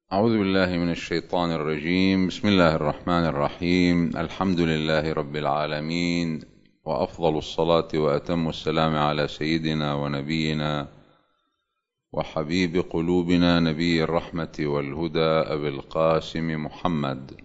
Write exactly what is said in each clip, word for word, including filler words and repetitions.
أعوذ بالله من الشيطان الرجيم. بسم الله الرحمن الرحيم. الحمد لله رب العالمين، وأفضل الصلاة وأتم السلام على سيدنا ونبينا وحبيب قلوبنا نبي الرحمة والهدى أبي القاسم محمد.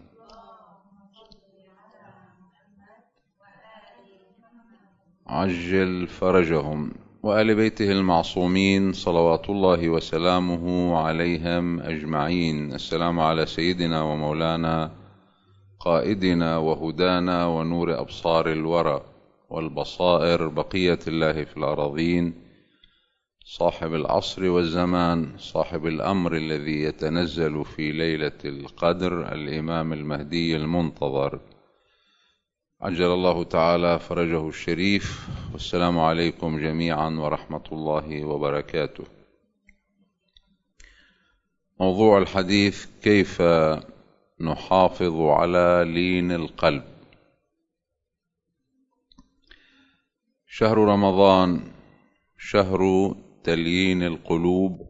عجل فرجهم وآل بيته المعصومين صلوات الله وسلامه عليهم أجمعين. السلام على سيدنا ومولانا قائدنا وهدانا ونور أبصار الورى والبصائر بقية الله في الأراضين، صاحب العصر والزمان، صاحب الأمر الذي يتنزل في ليلة القدر، الإمام المهدي المنتظر عجل الله تعالى فرجه الشريف. والسلام عليكم جميعا ورحمة الله وبركاته. موضوع الحديث: كيف نحافظ على لين القلب. شهر رمضان شهر تليين القلوب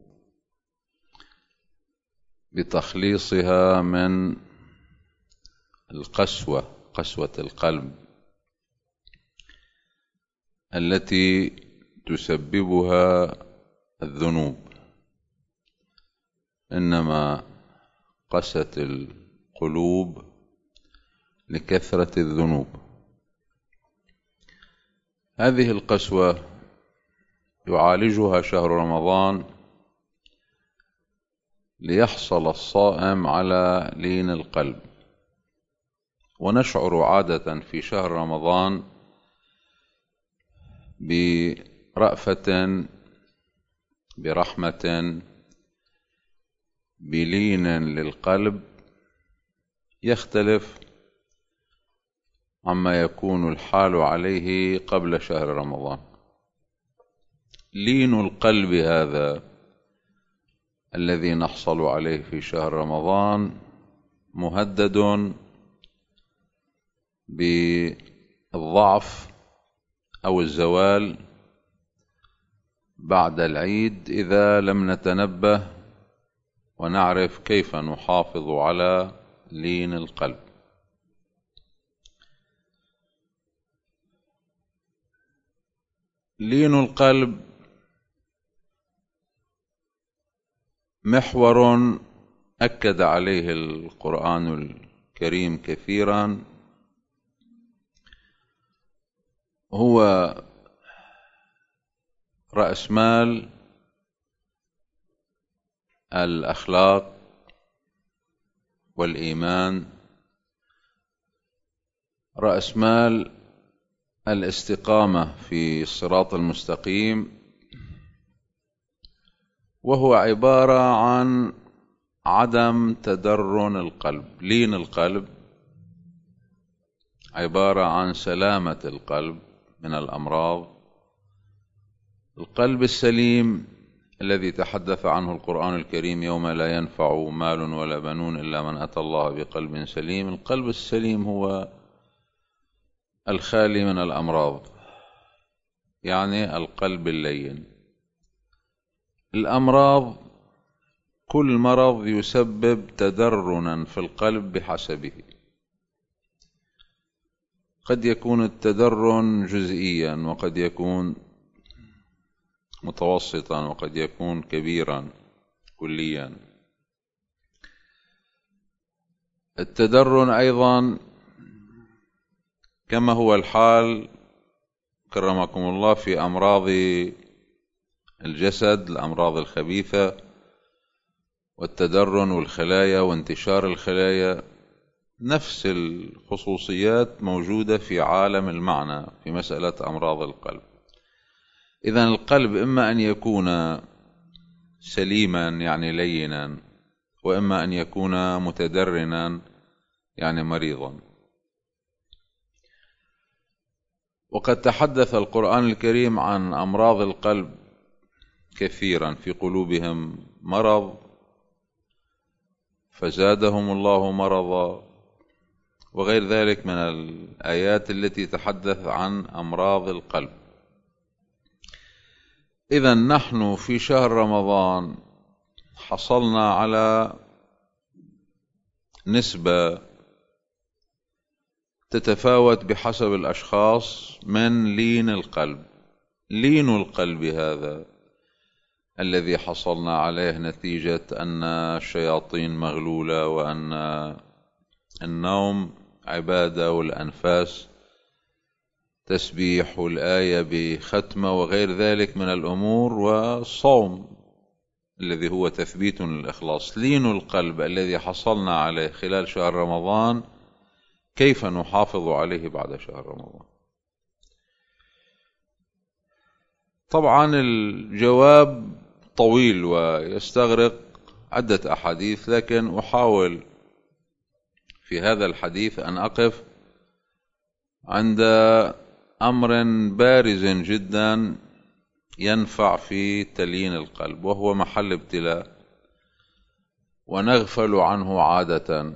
بتخليصها من القسوة، قسوة القلب التي تسببها الذنوب. إنما قست القلوب لكثرة الذنوب. هذه القسوة يعالجها شهر رمضان ليحصل الصائم على لين القلب. ونشعر عادة في شهر رمضان برأفة، برحمة، بلين للقلب يختلف عما يكون الحال عليه قبل شهر رمضان. لين القلب هذا الذي نحصل عليه في شهر رمضان مهدد بالضعف أو الزوال بعد العيد إذا لم نتنبه ونعرف كيف نحافظ على لين القلب. لين القلب محور أكد عليه القرآن الكريم كثيرا، هو رأس مال الأخلاق والإيمان، رأس مال الاستقامة في الصراط المستقيم، وهو عبارة عن عدم تدرن القلب. لين القلب عبارة عن سلامة القلب من الأمراض. القلب السليم الذي تحدث عنه القرآن الكريم: يوم لا ينفع مال ولا بنون إلا من أتى الله بقلب سليم. القلب السليم هو الخالي من الأمراض، يعني القلب اللين. الأمراض كل مرض يسبب تدرنا في القلب بحسبه. قد يكون التدرن جزئيا، وقد يكون متوسطا، وقد يكون كبيرا كليا. التدرن أيضا كما هو الحال كرمكم الله في أمراض الجسد، الأمراض الخبيثة، والتدرن والخلايا وانتشار الخلايا، نفس الخصوصيات موجودة في عالم المعنى في مسألة أمراض القلب. إذن القلب إما أن يكون سليما يعني لينا، وإما أن يكون متدرنا يعني مريضا. وقد تحدث القرآن الكريم عن أمراض القلب كثيرا: في قلوبهم مرض فزادهم الله مرضا، وغير ذلك من الآيات التي تحدث عن أمراض القلب. إذن نحن في شهر رمضان حصلنا على نسبة تتفاوت بحسب الأشخاص من لين القلب. لين القلب هذا الذي حصلنا عليه نتيجة أن الشياطين مغلولة، وأن النوم عبادة، والأنفاس تسبيح، والآية بختمة، وغير ذلك من الأمور، والصوم الذي هو تثبيت للإخلاص. لين القلب الذي حصلنا عليه خلال شهر رمضان، كيف نحافظ عليه بعد شهر رمضان؟ طبعا الجواب طويل ويستغرق عدة أحاديث، لكن أحاول في هذا الحديث أن أقف عند أمر بارز جدا ينفع في تليين القلب، وهو محل ابتلاء ونغفل عنه عادة،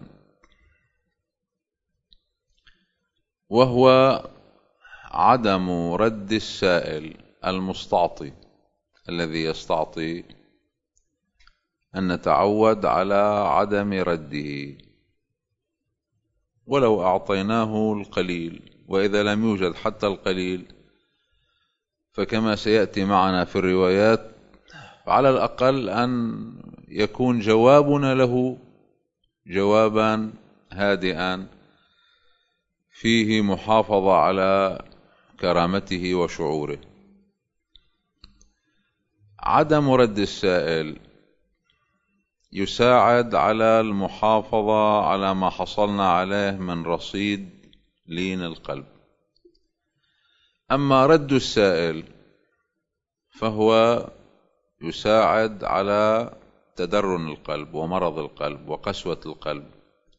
وهو عدم رد السائل المستعطي الذي يستعطي، أن نتعود على عدم رده ولو أعطيناه القليل، وإذا لم يوجد حتى القليل فكما سيأتي معنا في الروايات على الأقل أن يكون جوابنا له جوابا هادئا فيه محافظة على كرامته وشعوره. عدم رد السائل يساعد على المحافظة على ما حصلنا عليه من رصيد لين القلب. أما رد السائل فهو يساعد على تدرن القلب ومرض القلب وقسوة القلب.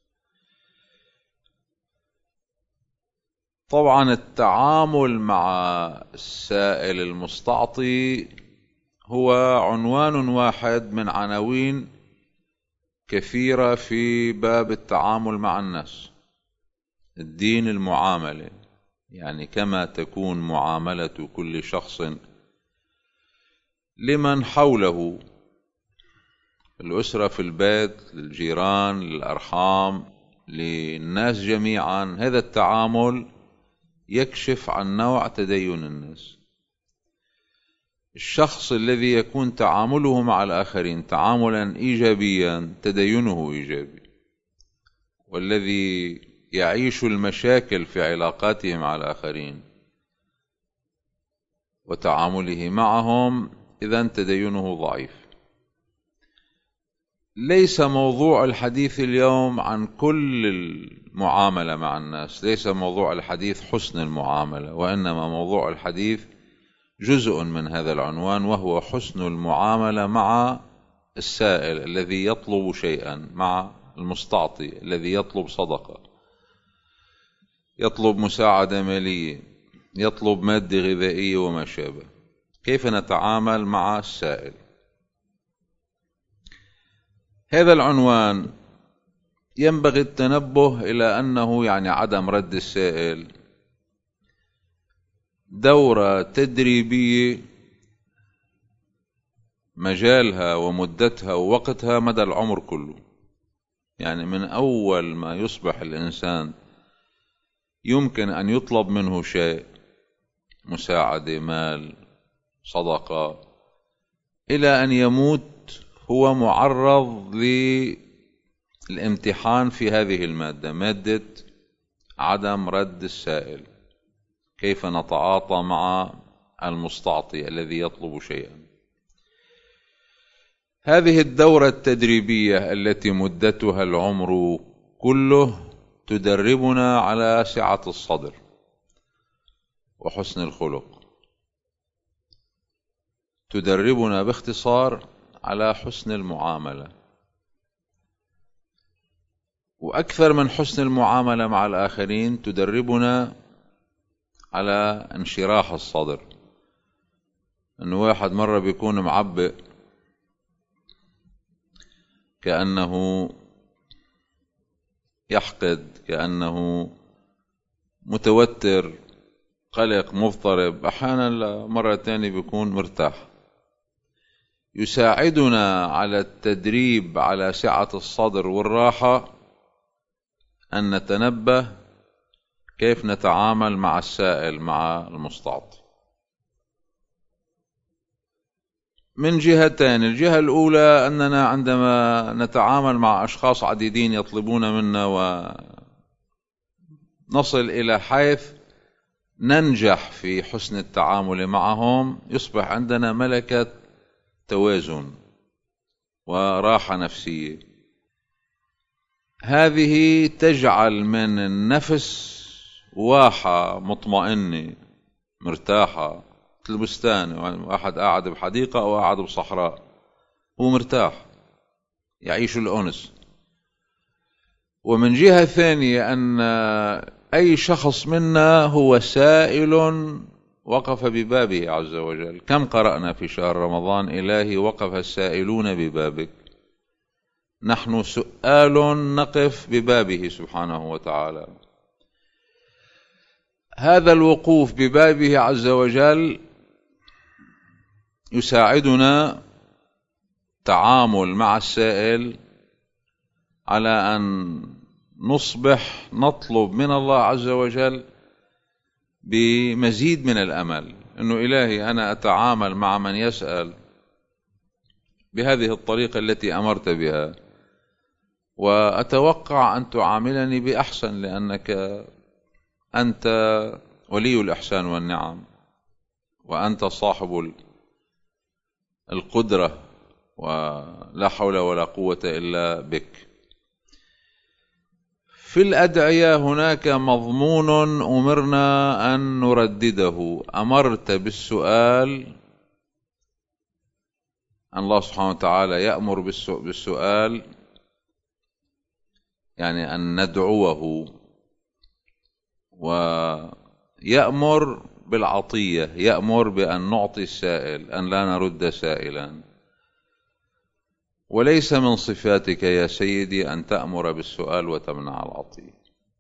طبعا التعامل مع السائل المستعطي هو عنوان واحد من عناوين كثيرة في باب التعامل مع الناس. الدين المعاملة، يعني كما تكون معاملة كل شخص لمن حوله، الأسرة في البيت، للجيران، للأرحام، للناس جميعا، هذا التعامل يكشف عن نوع تدين الناس. الشخص الذي يكون تعامله مع الآخرين تعاملا إيجابيا تدينه إيجابي، والذي يعيش المشاكل في علاقاته مع الآخرين وتعامله معهم إذن تدينه ضعيف. ليس موضوع الحديث اليوم عن كل المعاملة مع الناس، ليس موضوع الحديث حسن المعاملة، وإنما موضوع الحديث جزء من هذا العنوان، وهو حسن المعاملة مع السائل الذي يطلب شيئا، مع المستعطي الذي يطلب صدقة، يطلب مساعدة مالية، يطلب مادة غذائية وما شابه. كيف نتعامل مع السائل؟ هذا العنوان ينبغي التنبه إلى أنه يعني عدم رد السائل دورة تدريبية مجالها ومدتها ووقتها مدى العمر كله. يعني من أول ما يصبح الإنسان يمكن أن يطلب منه شيء، مساعدة، مال، صدقة، إلى أن يموت هو معرض للامتحان في هذه المادة، مادة عدم رد السائل. كيف نتعاطى مع المستعطي الذي يطلب شيئا؟ هذه الدورة التدريبية التي مدتها العمر كله تدربنا على سعة الصدر وحسن الخلق، تدربنا باختصار على حسن المعاملة، وأكثر من حسن المعاملة مع الآخرين تدربنا على انشراح الصدر. أنه واحد مرة بيكون معبئ كأنه يحقد، كأنه متوتر، قلق، مضطرب، أحيانا مرة تانية بيكون مرتاح. يساعدنا على التدريب على سعة الصدر والراحة أن نتنبه كيف نتعامل مع السائل، مع المستعطي، من جهتين. الجهة الأولى أننا عندما نتعامل مع أشخاص عديدين يطلبون منا ونصل إلى حيث ننجح في حسن التعامل معهم، يصبح عندنا ملكة توازن وراحة نفسية. هذه تجعل من النفس واحة مطمئنة مرتاحة، مثل البستان، واحد قاعد بحديقة أو قاعد بصحراء، هو مرتاح يعيش الأنس. ومن جهة ثانية أن أي شخص منا هو سائل وقف ببابه عز وجل. كم قرأنا في شهر رمضان: إلهي وقف السائلون ببابك. نحن سؤال نقف ببابه سبحانه وتعالى. هذا الوقوف ببابه عز وجل يساعدنا تعامل مع السائل على أن نصبح نطلب من الله عز وجل بمزيد من الأمل، إنه إلهي أنا أتعامل مع من يسأل بهذه الطريقة التي أمرت بها، وأتوقع أن تعاملني بأحسن، لأنك أنت ولي الإحسان والنعم، وأنت صاحب القدرة، ولا حول ولا قوة إلا بك. في الأدعية هناك مضمون أمرنا أن نردده. أمرت بالسؤال، الله سبحانه وتعالى يأمر بالسؤال، يعني أن ندعوه، ويأمر بالعطية، يأمر بأن نعطي السائل، أن لا نرد سائلا. وليس من صفاتك يا سيدي أن تأمر بالسؤال وتمنع العطية.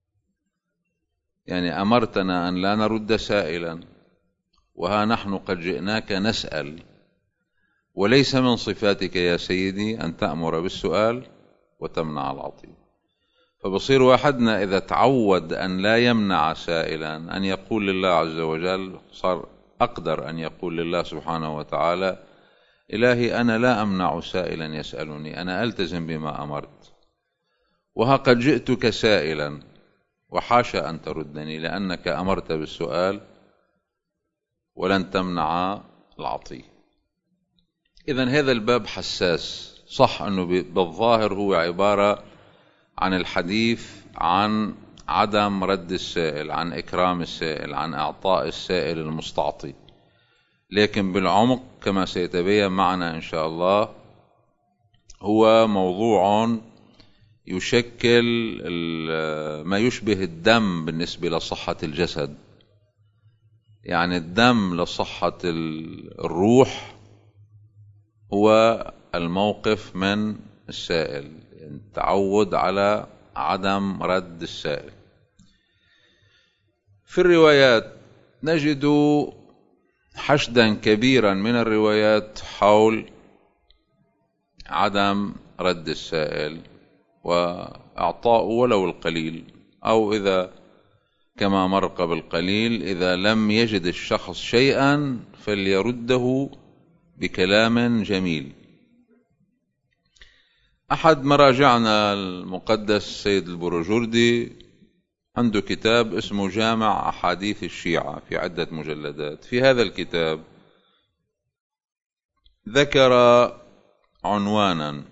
يعني أمرتنا أن لا نرد سائلا، وها نحن قد جئناك نسأل. وليس من صفاتك يا سيدي أن تأمر بالسؤال وتمنع العطية. فبصير واحدنا إذا تعود أن لا يمنع سائلا، أن يقول لله عز وجل، صار أقدر أن يقول لله سبحانه وتعالى: إلهي أنا لا أمنع سائلا يسألني، أنا ألتزم بما أمرت، وها قد جئتك سائلا، وحاشا أن تردني، لأنك أمرت بالسؤال ولن تمنع العطية. إذن هذا الباب حساس. صح أنه بالظاهر هو عبارة عن الحديث عن عدم رد السائل، عن إكرام السائل، عن إعطاء السائل المستعطي، لكن بالعمق كما سيتبين معنا إن شاء الله هو موضوع يشكل ما يشبه الدم بالنسبة لصحة الجسد. يعني الدم لصحة الروح هو الموقف من السائل، التعود على عدم رد السائل. في الروايات نجد حشدا كبيرا من الروايات حول عدم رد السائل وإعطاء ولو القليل، أو إذا كما مر قبل قليل إذا لم يجد الشخص شيئا فليرده بكلام جميل. أحد مراجعنا المقدس السيد البروجردي عنده كتاب اسمه جامع أحاديث الشيعة في عدة مجلدات. في هذا الكتاب ذكر عنوانا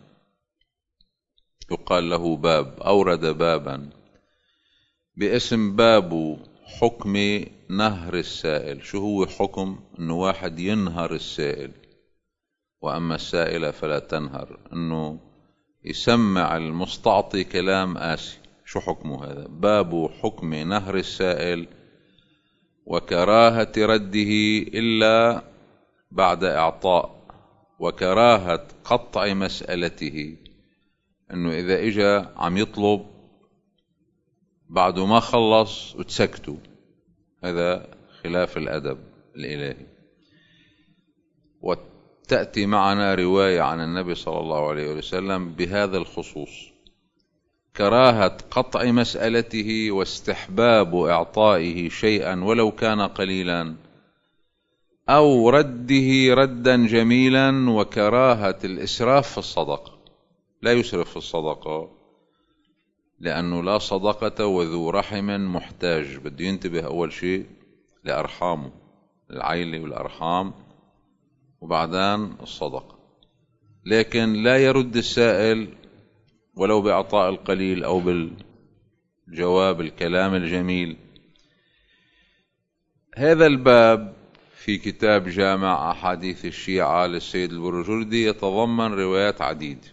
يقال له باب، أورد بابا باسم باب حكم نهر السائل. شو هو حكم أنه واحد ينهر السائل، وأما السائل فلا تنهر، أنه يسمع المستعطي كلام آسي. شو حكمه هذا؟ باب حكم نهر السائل وكراهة رده إلا بعد إعطاء، وكراهة قطع مسألته، أنه إذا إجا عم يطلب بعد ما خلص وتسكتوا، هذا خلاف الأدب الإلهي. وتأتي معنا رواية عن النبي صلى الله عليه وسلم بهذا الخصوص: كراهة قطع مسألته واستحباب إعطائه شيئا ولو كان قليلا، أو رده ردا جميلا، وكراهة الإسراف في الصدقة. لا يسرف في الصدقة، لأنه لا صدقة وذو رحم محتاج. بده ينتبه أول شيء لأرحامه، العائلة والأرحام، وبعدين الصدقة. لكن لا يرد السائل ولو بإعطاء القليل أو بالجواب الكلام الجميل. هذا الباب في كتاب جامع أحاديث الشيعة للسيد البرجردي يتضمن روايات عديدة.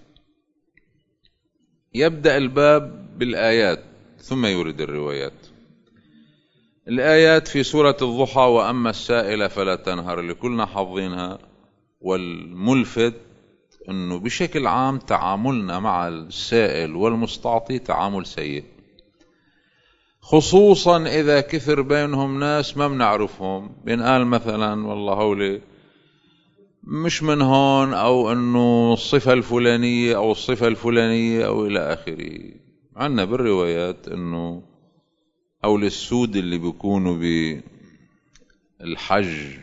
يبدأ الباب بالآيات ثم يورد الروايات. الآيات في سورة الضحى: وأما السائل فلا تنهر، اللي كلنا حافظينها. والملفت أنه بشكل عام تعاملنا مع السائل والمستعطي تعامل سيء، خصوصا إذا كثر بينهم ناس ما بنعرفهم. بنقال مثلا والله هولي مش من هون، أو أنه الصفة الفلانية أو الصفة الفلانية أو إلى آخره. عنا بالروايات أنه أو للسود اللي بيكونوا بالحج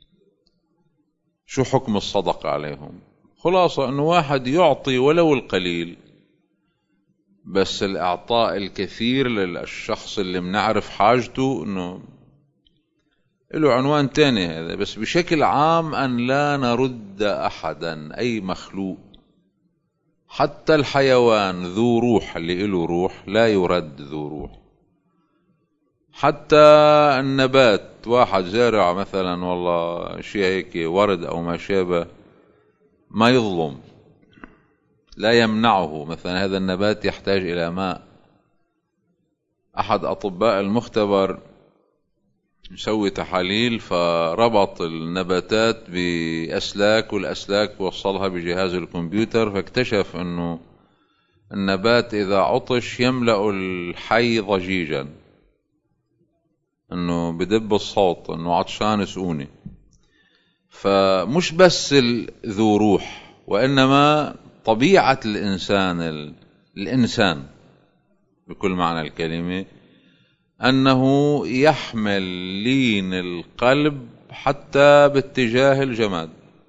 شو حكم الصدقة عليهم. خلاصة أنه واحد يعطي ولو القليل، بس الإعطاء الكثير للشخص اللي منعرف حاجته أنه له عنوان تاني هذا. بس بشكل عام أن لا نرد أحدا، أي مخلوق، حتى الحيوان ذو روح اللي له روح لا يرد ذو روح. حتى النبات، واحد زارع مثلا والله شيء هيك ورد أو ما شابه، ما يظلم، لا يمنعه. مثلا هذا النبات يحتاج إلى ماء. أحد أطباء المختبر مسوي تحاليل، فربط النباتات بأسلاك، والأسلاك وصلها بجهاز الكمبيوتر، فاكتشف أنه النبات إذا عطش يملأ الحي ضجيجا، أنه بدب الصوت أنه عطشان سقوني. فمش بس ذو روح، وإنما طبيعة الإنسان الإنسان بكل معنى الكلمة أنه يحمل لين القلب حتى باتجاه الجماد،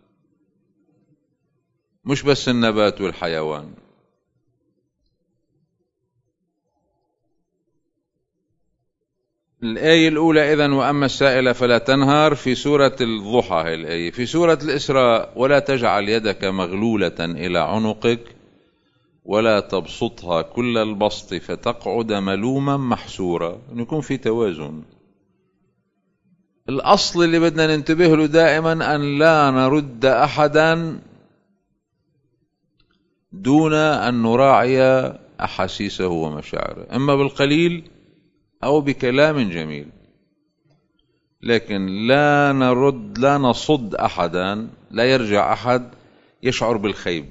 مش بس النبات والحيوان. الآية الأولى إذن وأما السائل فلا تنهر في سورة الضحى هي الآية. في سورة الإسراء: ولا تجعل يدك مغلولة إلى عنقك ولا تبسطها كل البسط فتقعد ملوما محسورا. أن يكون في توازن. الأصل اللي بدنا ننتبه له دائما أن لا نرد أحدا دون أن نراعي أحاسيسه ومشاعره، إما بالقليل أو بكلام جميل. لكن لا نرد لا نصد أحدا، لا يرجع أحد يشعر بالخيب.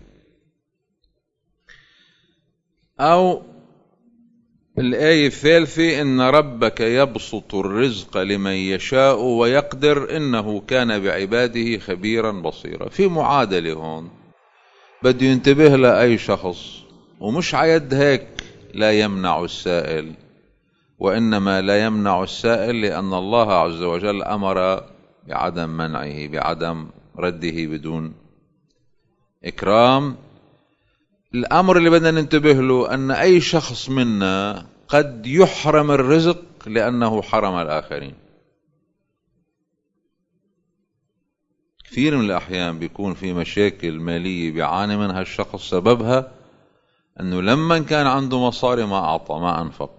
أو الآية الثالثة: إن ربك يبسط الرزق لمن يشاء ويقدر إنه كان بعباده خبيرا بصيرا. في معادلة هون بده ينتبه لأي شخص، ومش عيد هيك لا يمنع السائل، وإنما لا يمنع السائل لأن الله عز وجل أمر بعدم منعه، بعدم رده بدون إكرام. الأمر اللي بدنا ننتبه له أن أي شخص منا قد يحرم الرزق لأنه حرم الآخرين. كثير من الأحيان بيكون في مشاكل مالية بيعاني منها الشخص، سببها أنه لما كان عنده مصاري ما أعطى، ما أنفق.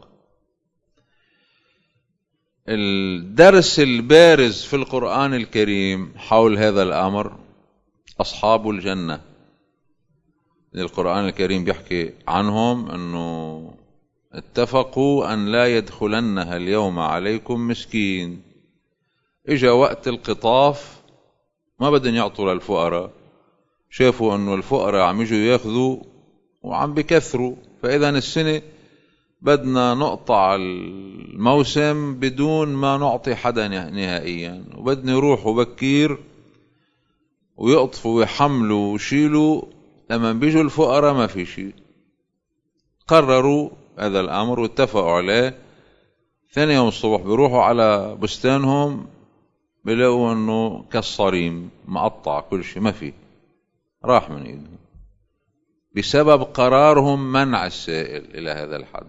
الدرس البارز في القرآن الكريم حول هذا الأمر أصحاب الجنة. القرآن الكريم بيحكي عنهم أنه اتفقوا أن لا يدخلنها اليوم عليكم مسكين. إجا وقت القطاف ما بدن يعطوا للفقراء، شافوا أنه الفقراء عم يجوا ياخذوا وعم بكثروا، فإذا السنة بدنا نقطع الموسم بدون ما نعطي حدا نهائيا، وبدنا يروحوا بكير ويقطفوا ويحملوا ويشيلوا. لما بيجوا الفقراء ما في شيء. قرروا هذا الأمر واتفقوا عليه. ثاني يوم الصبح بيروحوا على بستانهم بيلاقوا انه كالصريم مقطع، كل شيء ما فيه، راح من ايدهم بسبب قرارهم منع السائل إلى هذا الحد.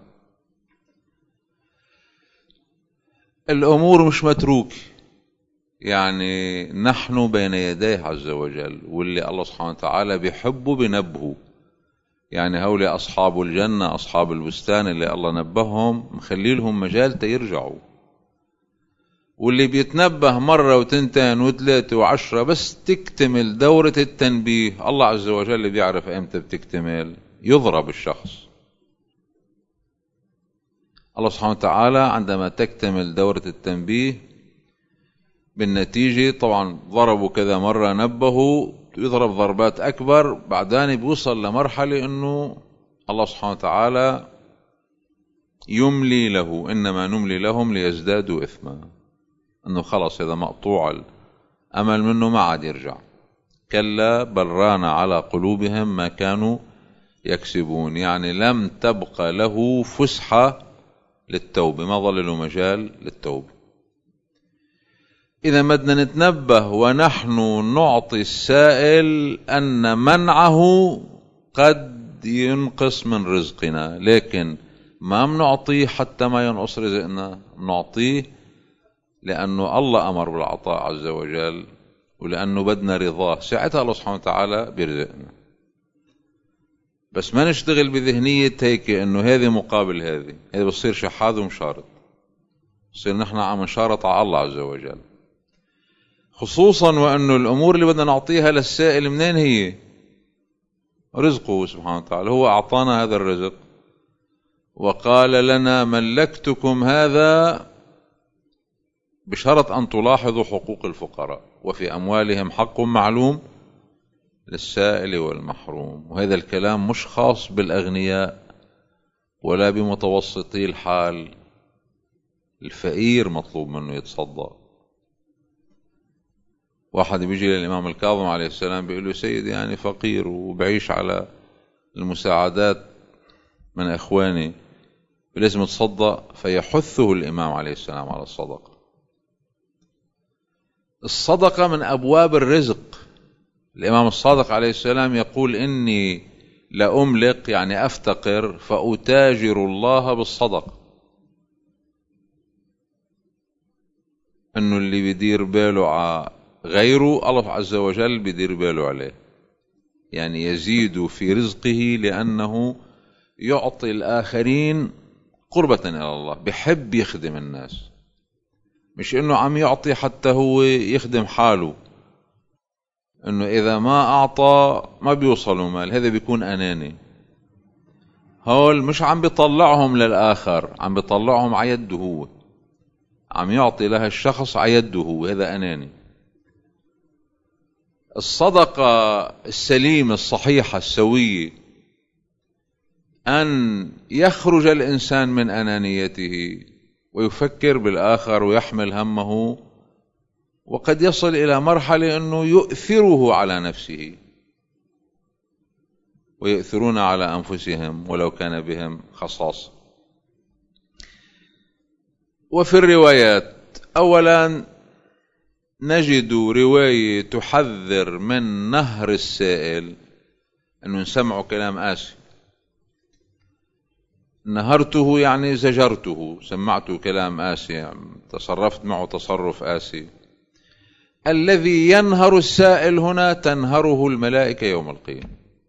الأمور مش متروكة، يعني نحن بين يديه عز وجل، واللي الله سبحانه وتعالى بيحبه بنبهه. يعني هؤلاء أصحاب الجنة أصحاب البستان اللي الله نبههم مخلي لهم مجال تيرجعوا، واللي بيتنبه مرة وتنتين وثلاثة وعشرة بس تكتمل دورة التنبيه، الله عز وجل بيعرف امتى بتكتمل، يضرب الشخص. الله سبحانه وتعالى عندما تكتمل دورة التنبيه بالنتيجة طبعا ضربوا كذا مرة، نبهوا، يضرب ضربات أكبر، بعدين بيوصل لمرحلة أنه الله سبحانه وتعالى يملي له، إنما نملي لهم ليزدادوا إثما، أنه خلص هذا مقطوع الأمل منه ما عاد يرجع. كلا بل ران على قلوبهم ما كانوا يكسبون، يعني لم تبقى له فسحة للتوبة، ما ظل له مجال للتوبة. إذا بدنا نتنبه ونحن نعطي السائل أن منعه قد ينقص من رزقنا، لكن ما بنعطيه حتى ما ينقص رزقنا، بنعطيه لأنه الله أمر بالعطاء عز وجل، ولأنه بدنا رضاه، ساعتها الله سبحانه وتعالى بيرزقنا. بس ما نشتغل بذهنية هيك إنه هذه مقابل هذه، هذا بصير شحاذ ومشارط، بصير نحن عم نشارط على الله عز وجل. خصوصا وأنه الأمور اللي بدنا نعطيها للسائل منين هي؟ رزقه سبحانه وتعالى، هو أعطانا هذا الرزق وقال لنا ملكتكم هذا بشرط أن تلاحظوا حقوق الفقراء، وفي أموالهم حق معلوم للسائل والمحروم. وهذا الكلام مش خاص بالأغنياء ولا بمتوسطي الحال، الفقير مطلوب منه يتصدق. واحد بيجي للإمام الكاظم عليه السلام بيقول له سيدي يعني فقير وبعيش على المساعدات من إخواني، لازم يتصدق، فيحثه الإمام عليه السلام على الصدقة. الصدقة من أبواب الرزق. الإمام الصادق عليه السلام يقول إني لأملق يعني أفتقر فأتاجر الله بالصدقة، إنه اللي بيدير باله على غيره الله عز وجل بيدير باله عليه، يعني يزيد في رزقه لأنه يعطي الآخرين قربة إلى الله، بحب يخدم الناس، مش إنه عم يعطي حتى هو يخدم حاله، إنه إذا ما أعطى ما بيوصلوا مال، هذا بيكون أناني. هول مش عم بيطلعهم للآخر، عم بيطلعهم عيده هو، عم يعطي لها الشخص عيده هو، هذا أناني. الصدقة السليمة الصحيحة السوية أن يخرج الإنسان من أنانيته ويفكر بالآخر ويحمل همه، وقد يصل إلى مرحلة أنه يؤثره على نفسه، ويؤثرون على أنفسهم ولو كان بهم خصاصة. وفي الروايات أولا نجد رواية تحذر من نهر السائل، أنه نسمعه كلام آسي، نهرته يعني زجرته، سمعته كلام آسي، تصرفت معه تصرف آسي. الذي ينهر السائل هنا تنهره الملائكة يوم القيامة،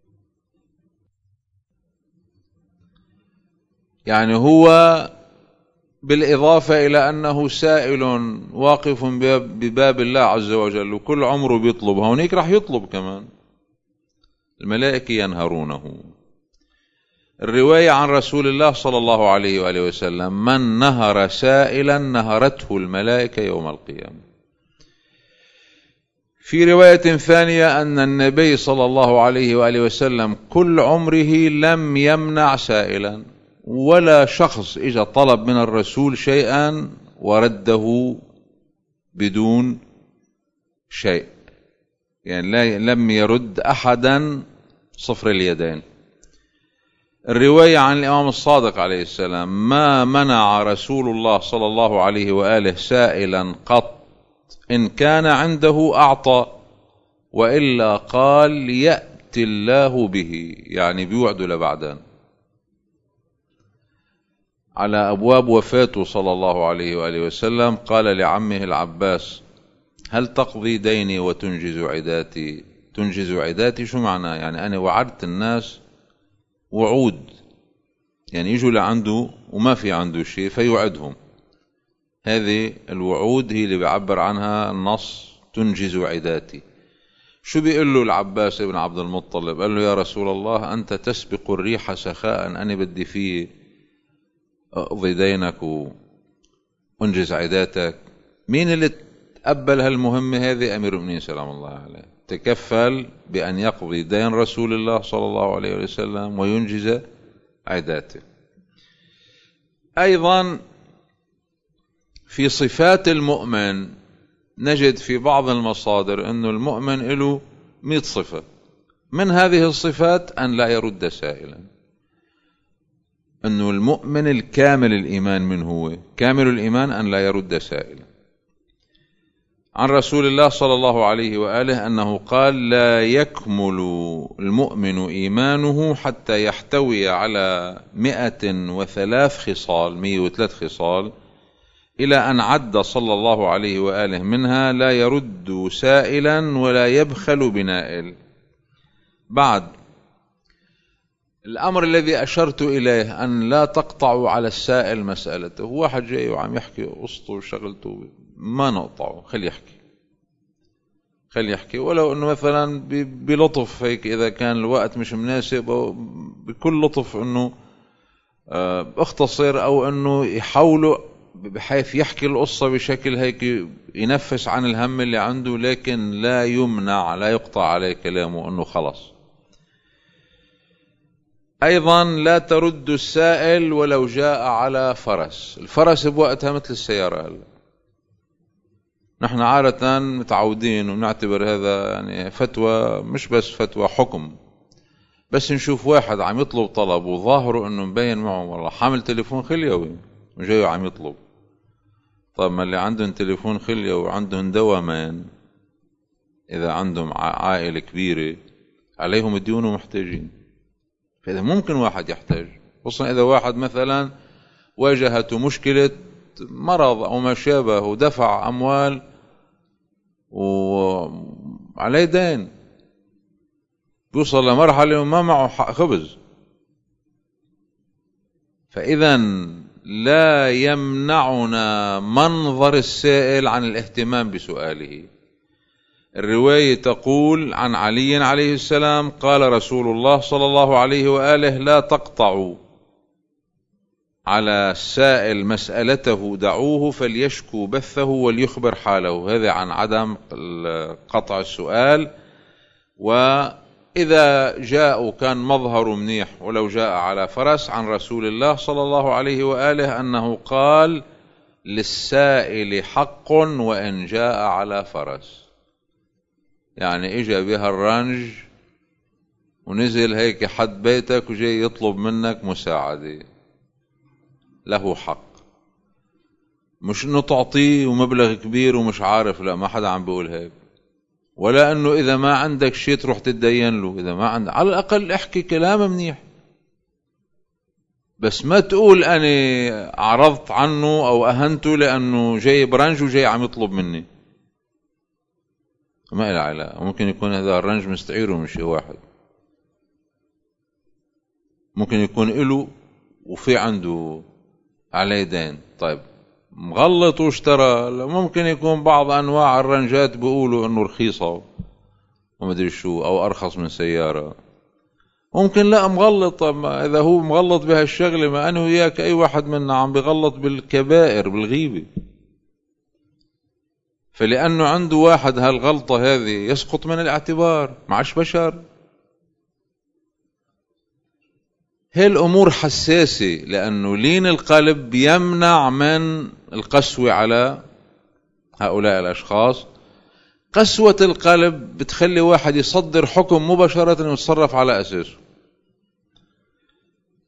يعني هو بالإضافة إلى أنه سائل واقف بباب الله عز وجل وكل عمره بيطلب، هونيك راح يطلب كمان، الملائكة ينهرونه. الرواية عن رسول الله صلى الله عليه وآله وسلم من نهر سائلا نهرته الملائكة يوم القيامة. في رواية ثانية أن النبي صلى الله عليه وآله وسلم كل عمره لم يمنع سائلا، ولا شخص إجا طلب من الرسول شيئا ورده بدون شيء، يعني لم يرد أحدا صفر اليدين. الرواية عن الإمام الصادق عليه السلام: ما منع رسول الله صلى الله عليه وآله سائلا قط إن كان عنده أعطى، وإلا قال يأتي الله به، يعني بيوعد لبعدان. على أبواب وفاته صلى الله عليه وآله وسلم قال لعمه العباس: هل تقضي ديني وتنجز عداتي؟ تنجز عداتي شو معناه؟ يعني أنا وعدت الناس وعود، يعني يجوا لعنده وما في عنده شيء فيوعدهم. هذه الوعود هي اللي بيعبر عنها النص تنجز عداتي. شو بيقول له العباس ابن عبد المطلب؟ قال له: يا رسول الله، أنت تسبق الريح سخاء، أنا بدي فيه أقضي دينك وأنجز عداتك. مين اللي تقبل هالمهمة هذه؟ أمير المؤمنين سلام الله عليه، تكفل بأن يقضي دين رسول الله صلى الله عليه وسلم وينجز عداته. أيضا في صفات المؤمن نجد في بعض المصادر أن المؤمن له مئة صفة. من هذه الصفات أن لا يرد سائلا، أنه المؤمن الكامل الإيمان من هو كامل الإيمان أن لا يرد سائلا. عن رسول الله صلى الله عليه وآله أنه قال: لا يكمل المؤمن إيمانه حتى يحتوي على مئة وثلاث خصال مئة وثلاث خصال، إلى أن عد صلى الله عليه وآله منها: لا يرد سائلا ولا يبخل بنائل. بعد الأمر الذي أشرت إليه أن لا تقطعوا على السائل مسألته. واحد جاي وعم يحكي قصته وشغلته، ما نقطعه، خلي يحكي خلي يحكي ولو أنه مثلا بلطف هيك، إذا كان الوقت مش مناسب، بكل لطف أنه اختصر، أو أنه يحاولوا بحيث يحكي القصة بشكل هيك ينفس عن الهم اللي عنده، لكن لا يمنع، لا يقطع عليه كلامه أنه خلص. أيضا لا ترد السائل ولو جاء على فرس. الفرس بوقتها مثل السيارة. هلا نحن عادة متعودين ونعتبر هذا يعني فتوى، مش بس فتوى، حكم. بس نشوف واحد عم يطلب طلب وظاهره انه مبين معه والله حامل تليفون خليوي وجاي عم يطلب. طيب ما اللي عندهم تليفون خليوي وعندهم دوامين، إذا عندهم عائلة كبيرة عليهم الديون ومحتاجين، فإذا ممكن واحد يحتاج، خصوصا إذا واحد مثلا واجهته مشكلة مرض أو ما شابه ودفع أموال وعليه دين، بيوصل لمرحلة وما معه خبز. فإذا لا يمنعنا منظر السائل عن الاهتمام بسؤاله. الرواية تقول عن علي عليه السلام قال رسول الله صلى الله عليه وآله: لا تقطعوا على السائل مسألته، دعوه فليشكو بثه وليخبر حاله. هذا عن عدم قطع السؤال. وإذا جاء كان مظهر منيح ولو جاء على فرس. عن رسول الله صلى الله عليه وآله أنه قال: للسائل حق وإن جاء على فرس. يعني إجا بها الرنج ونزل هيك حد بيتك وجاي يطلب منك مساعدة، له حق. مش انه تعطيه ومبلغ كبير ومش عارف، لا، ما حدا عم بيقول هيك. ولا انه اذا ما عندك شيء تروح تتدين له، اذا ما عندك على الاقل احكي كلام منيح، بس ما تقول انا عرضت عنه او اهنته لانه جاي برنج وجاي عم يطلب مني. ما إله علاقة. ممكن يكون هذا الرنج مستعيره من شيء واحد، ممكن يكون إله وفي عنده عليه دين. طيب مغلط واشترى. ممكن يكون بعض أنواع الرنجات بيقولوا إنه رخيصة وما أدري شو، أو أرخص من سيارة. ممكن لا مغلط. طب إذا هو مغلط بهالشغلة، ما أنا وياك أي واحد منا عم بغلط بالكبائر، بالغيبة. فلأنه عنده واحد هالغلطة هذه يسقط من الاعتبار، معش بشر. هي الأمور حساسة، لأنه لين القلب يمنع من القسوة على هؤلاء الأشخاص. قسوة القلب بتخلي واحد يصدر حكم مباشرة ويتصرف على أساسه.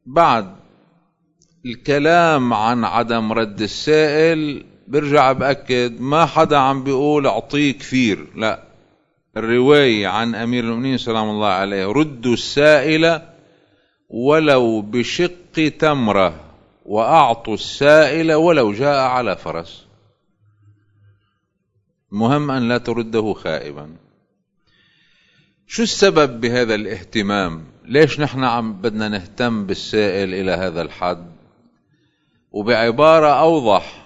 بعد الكلام عن عدم رد السائل برجع بأكد ما حدا عم بيقول اعطيه كثير، لا، الرواية عن أمير المؤمنين سلام الله عليه ردوا السائل ولو بشق تمرة وأعطوا السائل ولو جاء على فرس. مهم أن لا ترده خائبا. شو السبب بهذا الاهتمام؟ ليش نحن عم بدنا نهتم بالسائل إلى هذا الحد؟ وبعبارة أوضح،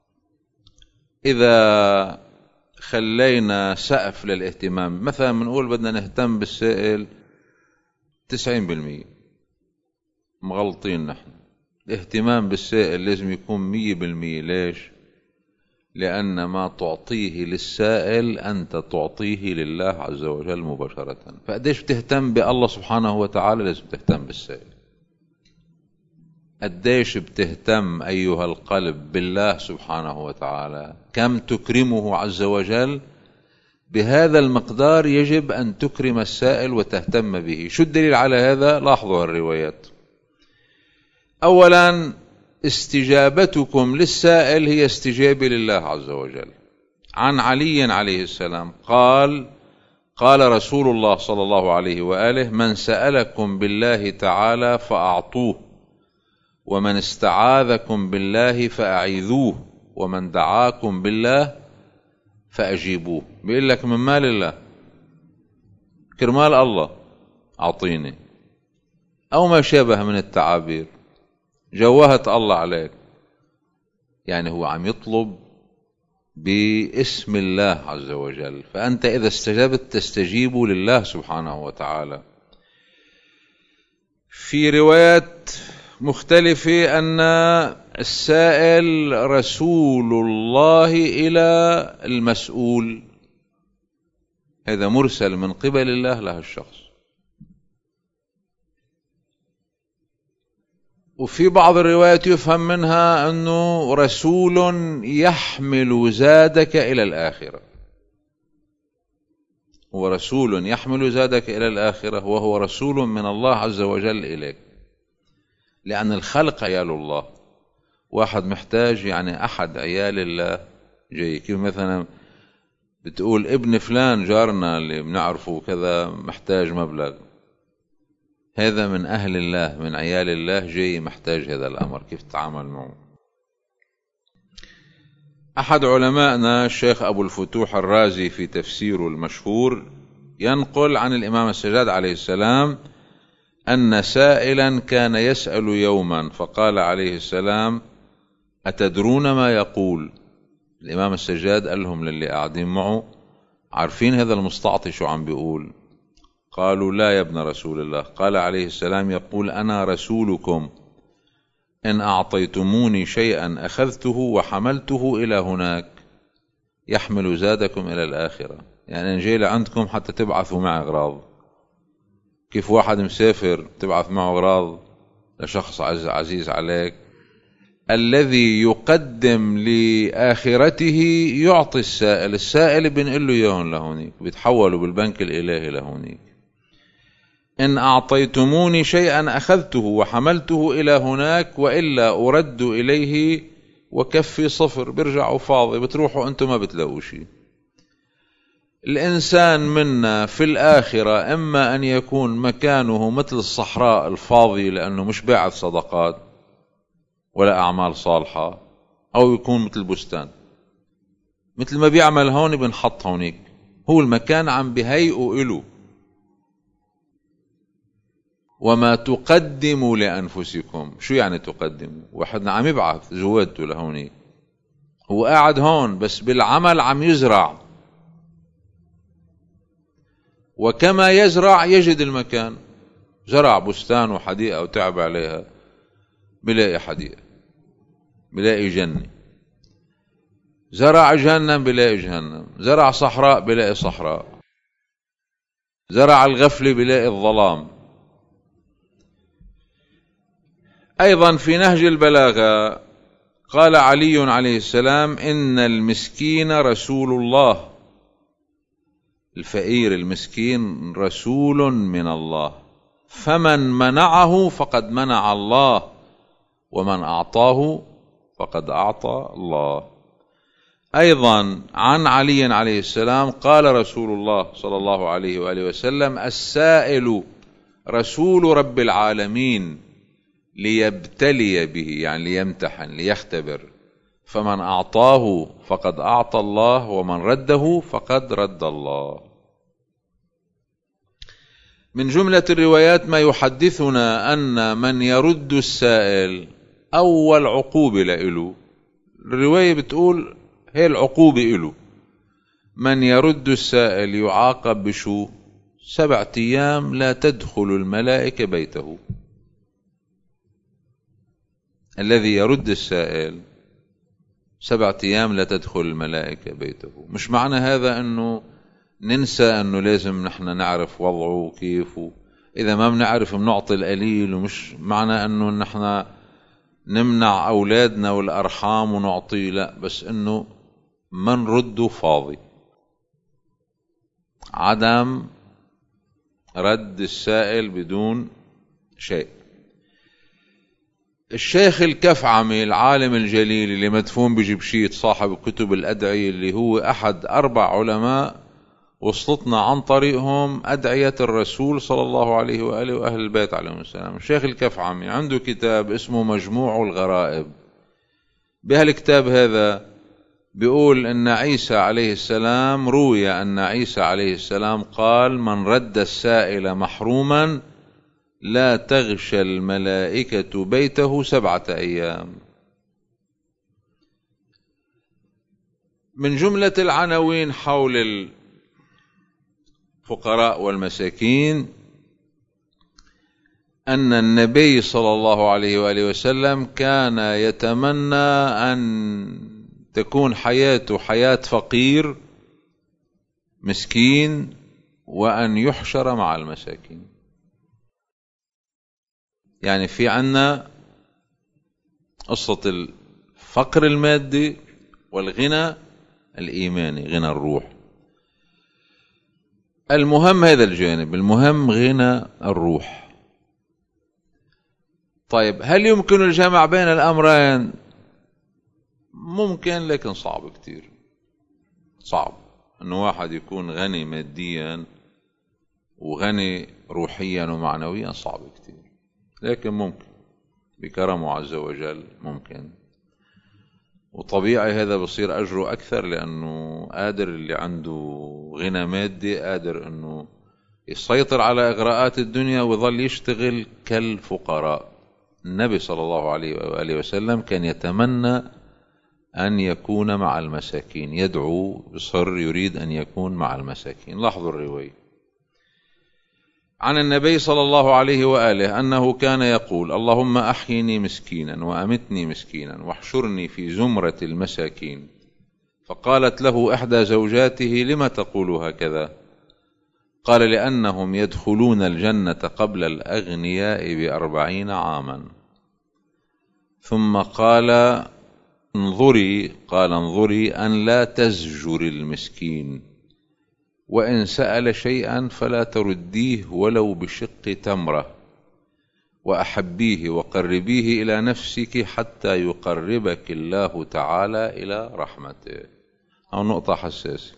إذا خلينا سقف للاهتمام، مثلا بنقول بدنا نهتم بالسائل تسعين بالمية، مغلطين نحن. الاهتمام بالسائل لازم يكون مية بالمية. ليش؟ لأن ما تعطيه للسائل أنت تعطيه لله عز وجل مباشرة. فقديش بتهتم بالله سبحانه وتعالى لازم تهتم بالسائل. قديش بتهتم أيها القلب بالله سبحانه وتعالى، كم تكرمه عز وجل، بهذا المقدار يجب أن تكرم السائل وتهتم به. شو الدليل على هذا؟ لاحظوا الروايات. أولا، استجابتكم للسائل هي استجابة لله عز وجل. عن علي عليه السلام قال: قال رسول الله صلى الله عليه وآله: من سألكم بالله تعالى فأعطوه، ومن استعاذكم بالله فأعيذوه، ومن دعاكم بالله فأجيبوه. بيقول لك من مال الله، كرمال الله أعطيني، أو ما شابه من التعابير. جوهت الله عليك، يعني هو عم يطلب باسم الله عز وجل. فأنت إذا استجبت تستجيب لله سبحانه وتعالى. في روايات مختلفة أن السائل رسول الله إلى المسؤول، هذا مرسل من قبل الله له الشخص. وفي بعض الروايات يفهم منها أنه رسول يحمل زادك إلى الآخرة. هو رسول يحمل زادك إلى الآخرة، وهو رسول من الله عز وجل إليك، لأن الخلق عيال الله. واحد محتاج، يعني أحد عيال الله جاي، كيف مثلا بتقول ابن فلان جارنا اللي بنعرفه كذا محتاج مبلغ، هذا من أهل الله، من عيال الله، جاي محتاج هذا الأمر، كيف تتعامل معه؟ أحد علمائنا الشيخ أبو الفتوح الرازي في تفسيره المشهور ينقل عن الإمام السجاد عليه السلام أن سائلا كان يسأل يوما فقال عليه السلام: أتدرون ما يقول؟ الإمام السجاد قال لهم للي قاعدين معه: عارفين هذا المستعطي شو عم بيقول؟ قالوا: لا يا ابن رسول الله. قال عليه السلام: يقول: أنا رسولكم، إن أعطيتموني شيئا أخذته وحملته إلى هناك، يحمل زادكم إلى الآخرة. يعني أنا جاي لعندكم حتى تبعثوا معي أغراض. كيف واحد مسافر تبعث معه أغراض لشخص عزيز عليك، الذي يقدم لآخرته يعطي السائل، السائل بنقل له إياهم لهونيك، بيتحولوا بالبنك الإلهي لهونيك. إن أعطيتموني شيئا أخذته وحملته إلى هناك، وإلا أرد إليه وكفي صفر، برجعوا فاضي، بتروحوا أنتم ما بتلاقوا شيء. الإنسان منا في الآخرة إما أن يكون مكانه مثل الصحراء الفاضي لأنه مش باعث صدقات ولا أعمال صالحة، أو يكون مثل بستان، مثل ما بيعمل هون بنحط هونيك، هو المكان عم بهيئه إله. وما تقدموا لأنفسكم، شو يعني تقدموا؟ واحد عم يبعث جواته لهونيك، هو قاعد هون بس بالعمل عم يزرع، وكما يزرع يجد المكان. زرع بستان وحديقة وتعب عليها، بلاقي حديقة، بلاقي جنة. زرع جهنم بلاقي جهنم، زرع صحراء بلاقي صحراء، زرع الغفلة بلاقي الظلام. أيضا في نهج البلاغة قال علي عليه السلام: إن المسكين رسول الله، الفقير المسكين رسول من الله. فمن منعه فقد منع الله، ومن أعطاه فقد أعطى الله. أيضا عن علي عليه السلام قال رسول الله صلى الله عليه وآله وسلم: السائل رسول رب العالمين ليبتلي به، يعني ليمتحن ليختبر، فمن أعطاه فقد أعطى الله، ومن رده فقد رد الله. من جملة الروايات ما يحدثنا أن من يرد السائل أول عقوبة له. الرواية بتقول هي العقوبة له: من يرد السائل يعاقب بشو؟ سبعة أيام لا تدخل الملائكة بيته. الذي يرد السائل سبعة أيام لا تدخل الملائكة بيته. مش معنى هذا أنه ننسى أنه لازم نحن نعرف وضعه وكيفه، إذا ما بنعرف بنعطي القليل، ومش معنى أنه نحن نمنع أولادنا والأرحام ونعطيه، لا، بس أنه من رده فاضي. عدم رد السائل بدون شيء. الشيخ الكفعمي العالم الجليل اللي مدفون بجبشيت، صاحب كتب الأدعية، اللي هو أحد أربع علماء وصلتنا عن طريقهم أدعية الرسول صلى الله عليه وآله وأهل البيت عليهم السلام. الشيخ الكفعمي عنده كتاب اسمه مجموع الغرائب. بهالكتاب هذا بيقول أن عيسى عليه السلام، روي أن عيسى عليه السلام قال: من رد السائل محروما لا تغشى الملائكة بيته سبعة أيام. من جملة العناوين حول الفقراء والمساكين أن النبي صلى الله عليه وآله وسلم كان يتمنى أن تكون حياته حياة فقير مسكين، وأن يحشر مع المساكين. يعني في عنا قصة الفقر المادي والغنى الإيماني، غنى الروح. المهم هذا الجانب، المهم غنى الروح. طيب، هل يمكن الجمع بين الأمرين؟ ممكن، لكن صعب كتير. صعب أنه واحد يكون غني ماديا وغني روحيا ومعنويا، صعب كتير، لكن ممكن بكرمه عز وجل ممكن. وطبيعي هذا بصير أجره أكثر، لأنه قادر اللي عنده غنى مادي قادر أنه يسيطر على إغراءات الدنيا ويظل يشتغل كالفقراء. النبي صلى الله عليه وآله وسلم كان يتمنى أن يكون مع المساكين، يدعو بصر يريد أن يكون مع المساكين. لاحظوا الرواية عن النبي صلى الله عليه وآله أنه كان يقول: اللهم أحيني مسكينا وأمتني مسكينا واحشرني في زمرة المساكين. فقالت له إحدى زوجاته: لما تقول هكذا؟ قال: لأنهم يدخلون الجنة قبل الأغنياء بأربعين عاما. ثم قال: انظري قال انظري أن لا تزجر المسكين، وإن سأل شيئا فلا ترديه ولو بشق تمرة، وأحبيه وقربيه إلى نفسك حتى يقربك الله تعالى إلى رحمته. أو نقطة حساسة،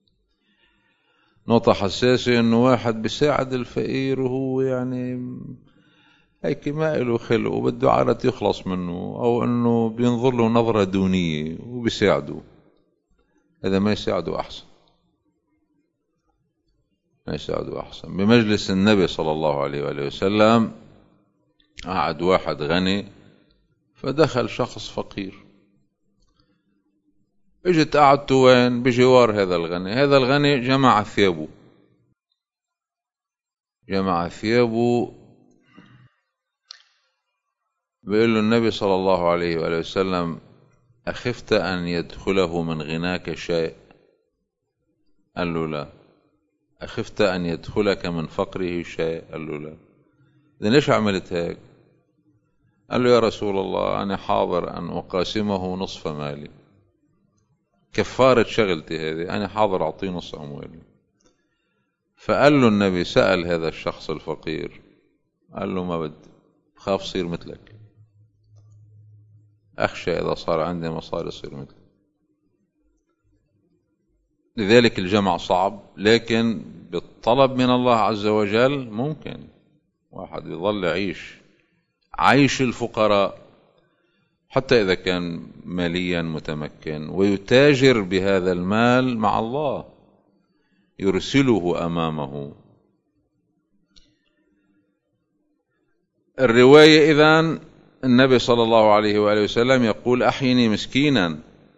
نقطة حساسة إنه واحد بيساعد الفقير وهو يعني هيك ما له خلق وبده عارة يخلص منه، أو إنه بينظر له نظرة دونية وبيساعده. هذا ما يساعده أحسن، ما يساعده أحسن. بمجلس النبي صلى الله عليه وآله وسلم قعد واحد غني، فدخل شخص فقير. اجت قعدت وين؟ بجوار هذا الغني. هذا الغني جمع ثيابه، جمع ثيابه. بيقول له النبي صلى الله عليه وآله وسلم: أخفت أن يدخله من غناك شيء؟ قال له: لا. أخفت أن يدخلك من فقره شيء؟ قال له: لا. إذا ليش عملت هيك؟ قال له: يا رسول الله، أنا حاضر أن أقاسمه نصف مالي، كفارة شغلتي هذه، أنا حاضر أعطيه نصف أموالي. فقال له النبي، سأل هذا الشخص الفقير قال له ما بدي، خاف صير مثلك، أخشى إذا صار عندي مصاري صير مثلك. لذلك الجمع صعب، لكن بالطلب من الله عز وجل ممكن واحد يظل يعيش عيش الفقراء حتى إذا كان ماليا متمكن، ويتاجر بهذا المال مع الله، يرسله أمامه. الرواية إذن النبي صلى الله عليه وآله وسلم يقول: أحيني مسكينا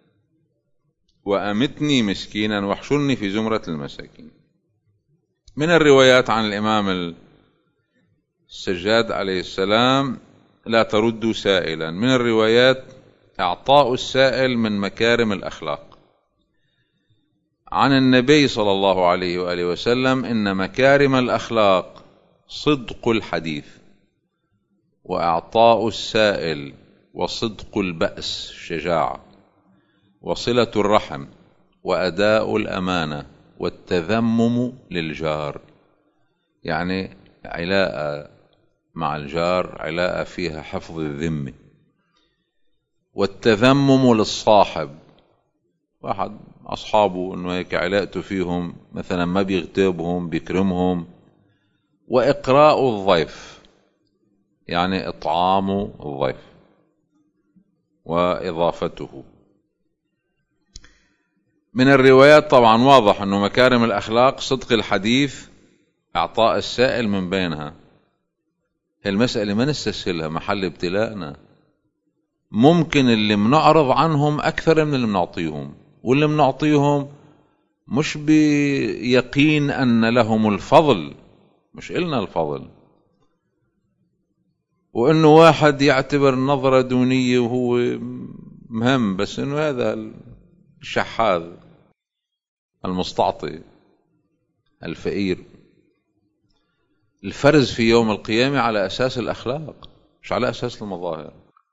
وأمتني مسكينا واحشرني في زمرة المساكين. من الروايات عن الإمام السجاد عليه السلام: لا تردوا سائلا. من الروايات: إعطاء السائل من مكارم الأخلاق. عن النبي صلى الله عليه وآله وسلم: إن مكارم الأخلاق صدق الحديث، وإعطاء السائل، وصدق البأس الشجاعة، وصلة الرحم، وأداء الأمانة، والتذمم للجار. يعني علاقة مع الجار علاقة فيها حفظ الذمة. والتذمم للصاحب، واحد أصحابه إنه هيك علاقته فيهم مثلا ما بيغتابهم بيكرمهم. وإقراء الضيف، يعني إطعام الضيف وإضافته. من الروايات طبعا واضح أنه مكارم الأخلاق صدق الحديث، إعطاء السائل من بينها. المسألة ما نستسهلها، محل ابتلاءنا. ممكن اللي منعرض عنهم أكثر من اللي منعطيهم، واللي منعطيهم مش بيقين أن لهم الفضل، مش إلنا الفضل. وإنه واحد يعتبر نظرة دونية وهو مهم، بس إنه هذا الشحاذ المستعطي الفقير. الفرز في يوم القيامة على أساس الأخلاق، مش على أساس المظاهر.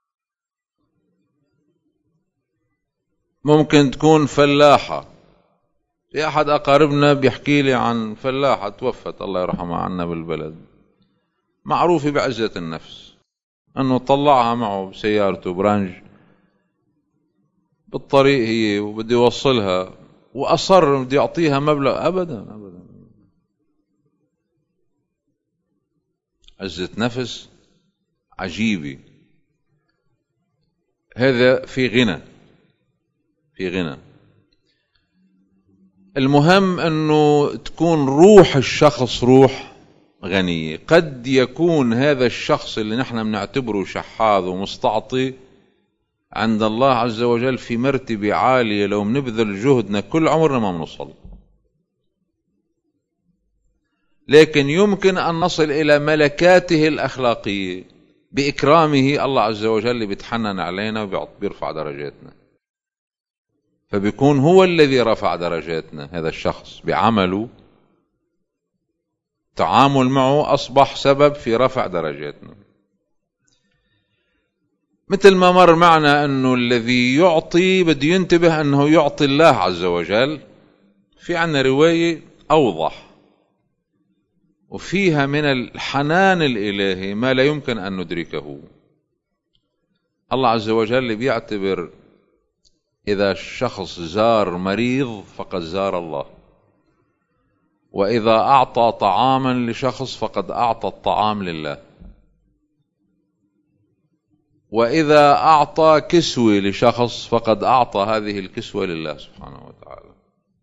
ممكن تكون فلاحة. في أحد أقاربنا بيحكي لي عن فلاحة توفت الله يرحمها عنا بالبلد، معروفة بعزة النفس، أنه طلعها معه بسيارته برانج بالطريق هي وبده يوصلها، وأصر بده يعطيها مبلغ. أبدا أبدا، عزة نفس عجيبة. هذا في غنى، في غنى. المهم أنه تكون روح الشخص روح غنية. قد يكون هذا الشخص اللي نحن بنعتبره شحاذ ومستعطي عند الله عز وجل في مرتبة عالية، لو بنبذل جهدنا كل عمرنا ما بنوصل. لكن يمكن أن نصل إلى ملكاته الأخلاقية بإكرامه الله عز وجل، اللي بيتحنن علينا وبيرفع درجاتنا. فبيكون هو الذي رفع درجاتنا، هذا الشخص بعمله، تعامل معه أصبح سبب في رفع درجاتنا. مثل ما مر معنا أنه الذي يعطي بده ينتبه أنه يعطي الله عز وجل. في عنا رواية أوضح وفيها من الحنان الإلهي ما لا يمكن أن ندركه. الله عز وجل بيعتبر إذا الشخص زار مريض فقد زار الله، وإذا أعطى طعاما لشخص فقد أعطى الطعام لله، وإذا أعطى كسوة لشخص فقد أعطى هذه الكسوة لله سبحانه وتعالى.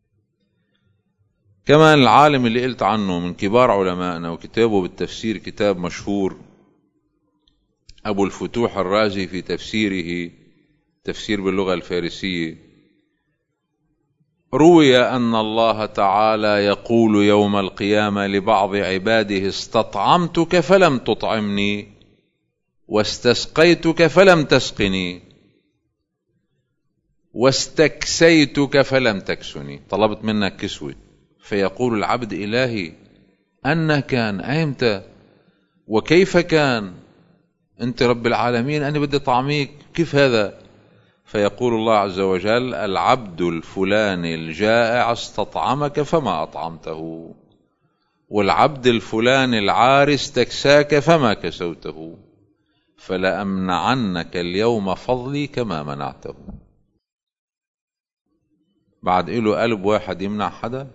كمان العالم اللي قلت عنه من كبار علمائنا وكتابه بالتفسير كتاب مشهور، أبو الفتوح الرازي، في تفسيره تفسير باللغة الفارسية، روي أن الله تعالى يقول يوم القيامة لبعض عباده: استطعمتك فلم تطعمني، واستسقيتك فلم تسقني، واستكسيتك فلم تكسني. طلبت منك كسوة. فيقول العبد: إلهي أن كان، أيمتى وكيف كان؟ أنت رب العالمين، أنا بدي طعميك، كيف هذا؟ فيقول الله عز وجل: العبد الفلاني الجائع استطعمك فما أطعمته، والعبد الفلاني العارس تكساك فما كسوته، فلأمنعنك اليوم فضلي كما منعته. بعد إله قلب واحد يمنع حدا؟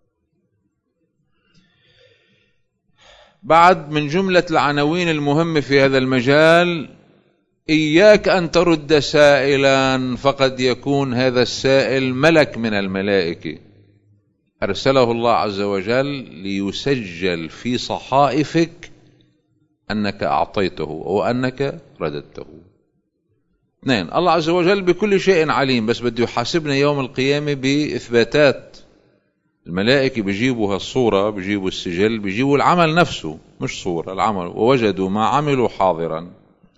بعد من جملة العناوين المهمة في هذا المجال: إياك أن ترد سائلا، فقد يكون هذا السائل ملك من الملائكة أرسله الله عز وجل ليسجل في صحائفك أنك أعطيته أو أنك رددته. اثنين، الله عز وجل بكل شيء عليم، بس بده يحاسبنا يوم القيامة بإثباتات. الملائكة بيجيبوا هالصورة، بيجيبوا السجل، بيجيبوا العمل نفسه، مش صورة، العمل. ووجدوا ما عملوا حاضرا.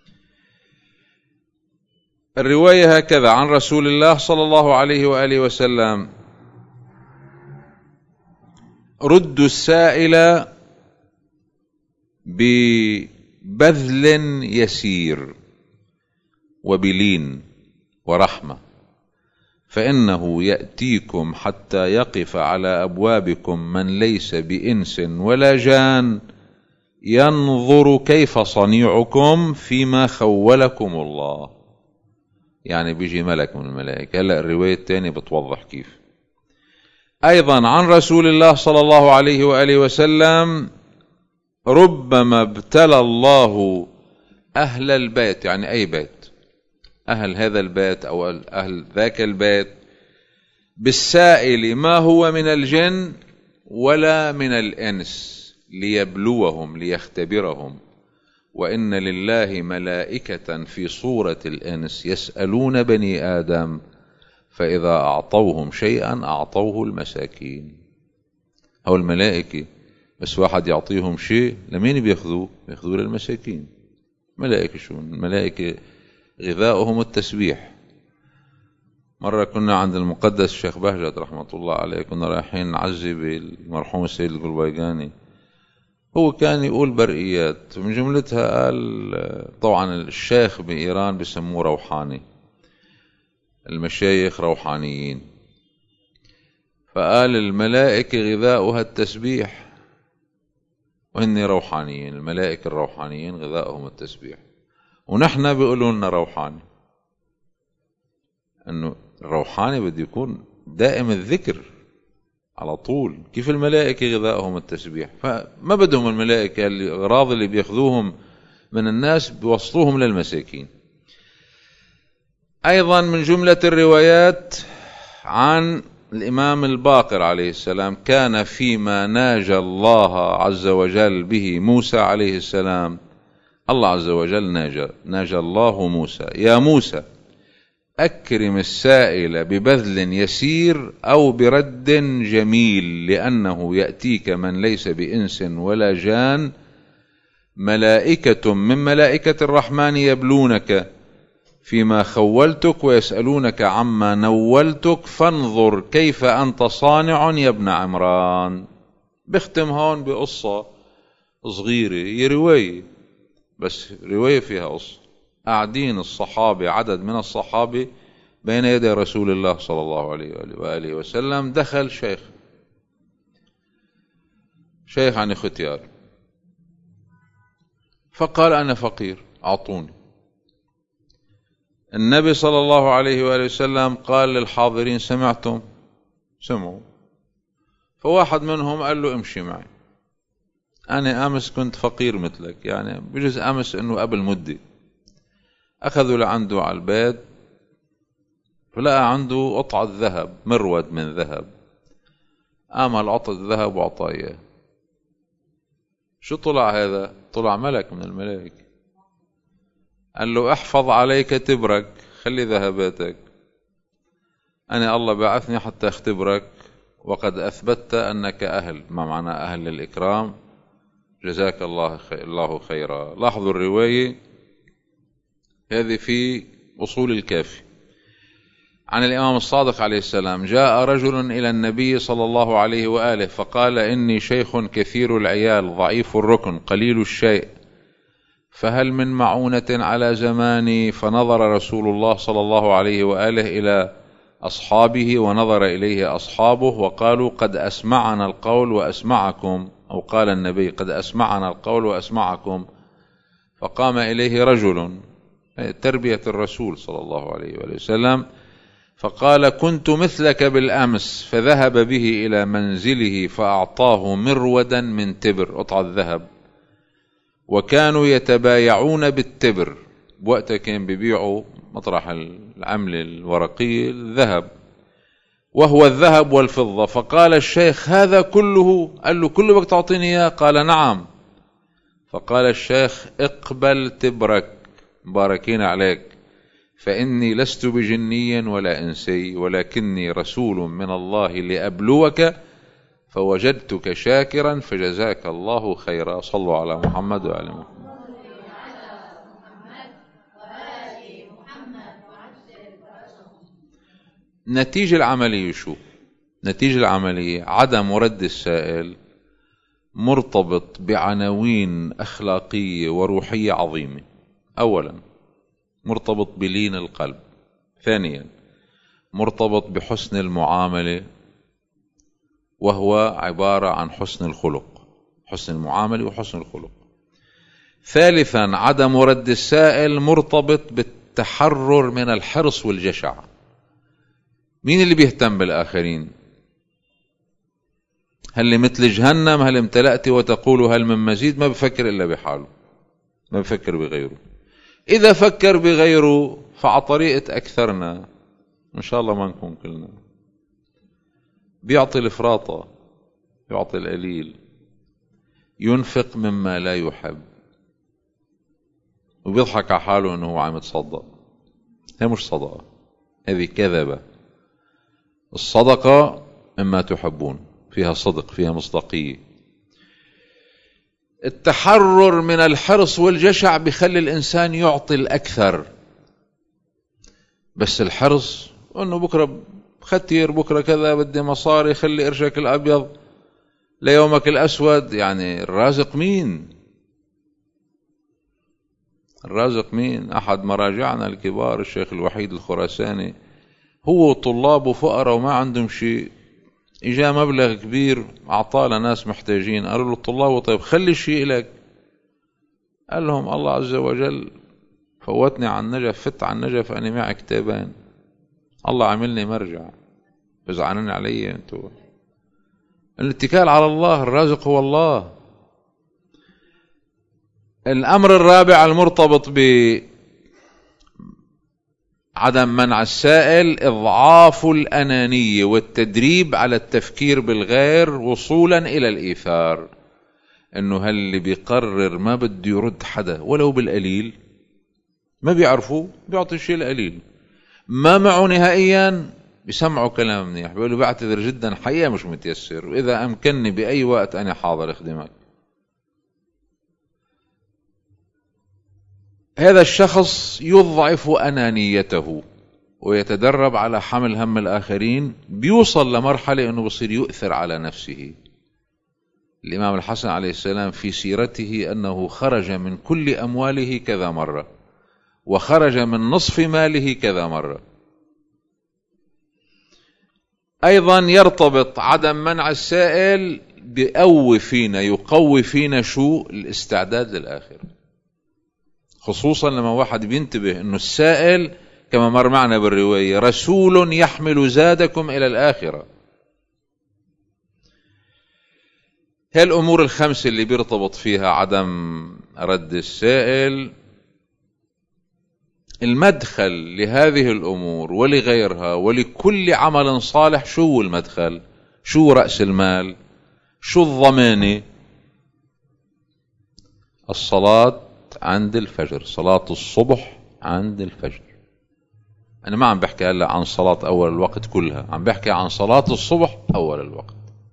الرواية هكذا عن رسول الله صلى الله عليه وآله وسلم: ردوا السائل ببذل يسير وبلين ورحمة، فإنه يأتيكم حتى يقف على أبوابكم من ليس بإنس ولا جان ينظر كيف صنيعكم فيما خولكم الله. يعني بيجي ملك من الملائكة. هلأ الرواية الثانية بتوضح كيف. أيضا عن رسول الله صلى الله عليه وآله وسلم: ربما ابتلى الله أهل البيت، يعني أي بيت، أهل هذا البيت أو أهل ذاك البيت، بالسائل ما هو من الجن ولا من الإنس ليبلوهم ليختبرهم، وإن لله ملائكة في صورة الإنس يسألون بني آدم، فإذا أعطوهم شيئا أعطوه المساكين. أو الملائكة بس واحد يعطيهم شيء، لمين بيأخذوه؟ بيأخذوه للمساكين. ملائكة شو؟ الملائكة غذاؤهم التسبيح. مرة كنا عند المقدس الشيخ بهجت رحمة الله عليه، كنا رايحين نعزي بالمرحوم السيد القلبيقاني. هو كان يقول برئيات، من جملتها قال طبعا الشيخ بإيران بسموه روحاني، المشايخ روحانيين، فقال الملائكة غذاؤها التسبيح وهن روحانيين. الملائكة الروحانيين غذاؤهم التسبيح، ونحن بيقولوا لنا روحاني، انه الروحاني بده يكون دائم الذكر على طول. كيف الملائكة غذاؤهم التسبيح؟ فما بدهم الملائكة الأغراض اللي بياخذوهم من الناس بيوصلوهم للمساكين. أيضا من جملة الروايات عن الإمام الباقر عليه السلام: كان فيما ناجى الله عز وجل به موسى عليه السلام، الله عز وجل ناجى ناجى الله موسى: يا موسى أكرم السائل ببذل يسير أو برد جميل، لأنه يأتيك من ليس بإنس ولا جان ملائكة من ملائكة الرحمن يبلونك فيما خولتك ويسألونك عما نولتك، فانظر كيف أنت صانع يا ابن عمران. بختم هون بقصة صغيرة، هي رواية بس رواية فيها قصة. قاعدين الصحابة، عدد من الصحابة بين يدي رسول الله صلى الله عليه وآله وسلم. دخل شيخ شيخ عن ختيار، فقال أنا فقير أعطوني. النبي صلى الله عليه وآله وسلم قال للحاضرين: سمعتم؟ سمعوا. فواحد منهم قال له: امشي معي، أنا أمس كنت فقير مثلك، يعني بجوز أمس إنه قبل مدة. أخذوا لعنده على البيت، فلقى عنده قطعة ذهب، مرود من ذهب. آمل قطعة الذهب وعطاه إياه. شو طلع هذا؟ طلع ملك من الملائكة. قال له: احفظ عليك تبرك، خلي ذهباتك، أنا الله بعثني حتى اختبرك، وقد أثبتت أنك أهل، ما معنى أهل للإكرام، جزاك الله الله خيرا. لاحظوا الرواية هذه في أصول الكافي. عن الإمام الصادق عليه السلام: جاء رجل إلى النبي صلى الله عليه وآله فقال: إني شيخ كثير العيال ضعيف الركن قليل الشيء، فهل من معونة على زماني؟ فنظر رسول الله صلى الله عليه وآله إلى أصحابه ونظر إليه أصحابه وقالوا: قد أسمعنا القول وأسمعكم، أو قال النبي: قد أسمعنا القول وأسمعكم. فقام إليه رجل، تربية الرسول صلى الله عليه وآله وسلم، فقال: كنت مثلك بالأمس. فذهب به إلى منزله فأعطاه مرودا من تبر، قطعة ذهب، وكانوا يتبايعون بالتبر. وقتها كان بيبيعوا مطرح العملة الورقية الذهب، وهو الذهب والفضة. فقال الشيخ: هذا كله؟ قال له: كله بدك تعطيني إياه؟ قال: نعم. فقال الشيخ: اقبل تبرك، باركين عليك، فإني لست بجني ولا إنسي، ولكني رسول من الله لأبلوك، فوجدتك شاكرا فجزاك الله خيرا. صلوا على محمد وآل محمد. نتيجة العملية شو؟ نتيجة العملية عدم رد السائل مرتبط بعناوين أخلاقية وروحية عظيمة. أولا مرتبط بلين القلب، ثانيا مرتبط بحسن المعاملة، وهو عبارة عن حسن الخلق، حسن المعاملة وحسن الخلق. ثالثا عدم رد السائل مرتبط بالتحرر من الحرص والجشع. مين اللي بيهتم بالآخرين؟ هل مثل جهنم هل امتلأت وتقول هل من مزيد؟ ما بفكر إلا بحاله، ما بفكر بغيره. إذا فكر بغيره فعطريقة أكثرنا، إن شاء الله ما نكون كلنا. بيعطي الفراطة، يعطي القليل، ينفق مما لا يحب، وبيضحك على حاله أنه هو عم يتصدق. هي مش صدقة، هذه كذبة. الصدقة مما تحبون، فيها صدق، فيها مصداقية. التحرر من الحرص والجشع بيخلي الإنسان يعطي الأكثر، بس الحرص أنه بكرة ختير، بكرة كذا، بدي مصاري، خلي قرشك الأبيض ليومك الأسود. يعني الرازق مين؟ الرازق مين؟ أحد مراجعنا الكبار الشيخ الوحيد الخراساني، هو طلابه فقراء وما عندهم شيء، إجا مبلغ كبير أعطاه لناس محتاجين. قالوا له الطلاب: طيب خلي الشيء لك. قال لهم: الله عز وجل فوتني عن النجف، فت عن النجف، أنا معي كتابين، الله عملني مرجع، بزعلني علي أنتوا. الاتكال على الله، الرازق هو الله. الأمر الرابع المرتبط بعدم منع السائل إضعاف الأنانية والتدريب على التفكير بالغير وصولا إلى الإيثار. إنه هل اللي بيقرر ما بده يرد حدا ولو بالقليل، ما بيعرفوا بيعطي الشيء القليل، ما معه نهائيا بيسمعوا كلام منيح، بيقولوا بعتذر جدا حقيقة مش متيسر، وإذا أمكنني بأي وقت أنا حاضر أخدمك. هذا الشخص يضعف أنانيته ويتدرب على حمل هم الآخرين، بيوصل لمرحلة أنه بصير يؤثر على نفسه. الإمام الحسن عليه السلام في سيرته أنه خرج من كل أمواله كذا مرة، وخرج من نصف ماله كذا مرة. أيضا يرتبط عدم منع السائل بقوي فينا، يقوي فينا شو؟ الاستعداد للآخرة، خصوصا لما واحد بينتبه أنه السائل كما مر معنا بالرواية رسول يحمل زادكم إلى الآخرة. هي الأمور الخمسة اللي بيرتبط فيها عدم رد السائل. المدخل لهذه الأمور ولغيرها ولكل عمل صالح شو المدخل؟ شو رأس المال؟ شو الضمانة؟ الصلاة عند الفجر، صلاة الصبح عند الفجر. أنا ما عم بحكي هلا عن صلاة أول الوقت كلها، عم بحكي عن صلاة الصبح أول الوقت.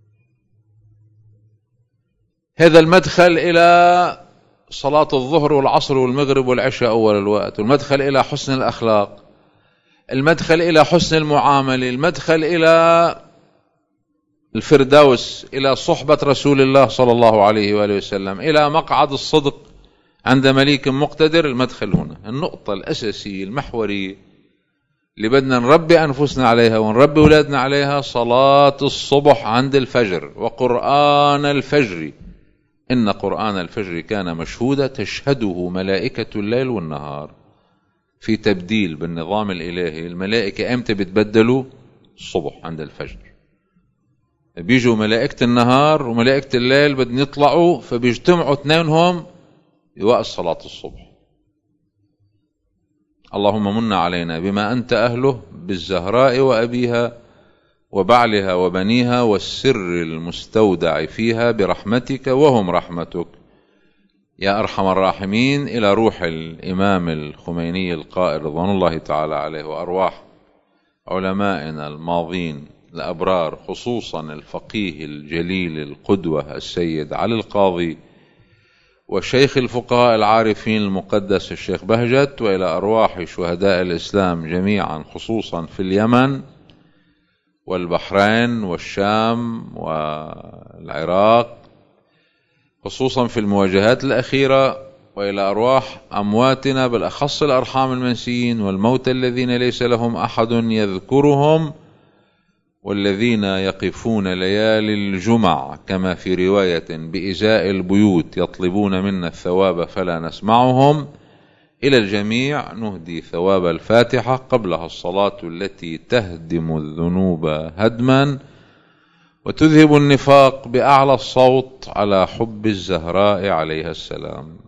هذا المدخل إلى صلاة الظهر والعصر والمغرب والعشاء أول الوقت، والمدخل إلى حسن الأخلاق، المدخل إلى حسن المعاملة، المدخل إلى الفردوس، إلى صحبة رسول الله صلى الله عليه وآله وسلم، إلى مقعد الصدق عند مليك مقتدر. المدخل هنا، النقطة الأساسية المحورية اللي بدنا نربي أنفسنا عليها ونربي أولادنا عليها صلاة الصبح عند الفجر، وقرآن الفجر، إن قرآن الفجر كان مشهودا تشهده ملائكة الليل والنهار. في تبديل بالنظام الإلهي، الملائكة أمتى بتبدلوا؟ الصبح عند الفجر. بيجوا ملائكة النهار وملائكة الليل بدن يطلعوا، فبيجتمعوا اثنينهم بوقت صلاة الصبح. اللهم من علينا بما أنت أهله بالزهراء وأبيها وبعلها وبنيها والسر المستودع فيها برحمتك وهم رحمتك يا أرحم الراحمين. إلى روح الإمام الخميني القائل رضوان الله تعالى عليه، وأرواح علمائنا الماضين الأبرار، خصوصا الفقيه الجليل القدوة السيد علي القاضي، وشيخ الفقهاء العارفين المقدس الشيخ بهجت، وإلى أرواح شهداء الإسلام جميعا، خصوصا في اليمن والبحرين والشام والعراق، خصوصا في المواجهات الأخيرة، وإلى أرواح أمواتنا بالأخص الأرحام المنسيين والموتى الذين ليس لهم أحد يذكرهم، والذين يقفون ليالي الجمع كما في رواية بإزاء البيوت يطلبون منا الثواب فلا نسمعهم. إلى الجميع نهدي ثواب الفاتحة قبلها الصلاة التي تهدم الذنوب هدما وتذهب النفاق بأعلى الصوت على حب الزهراء عليها السلام.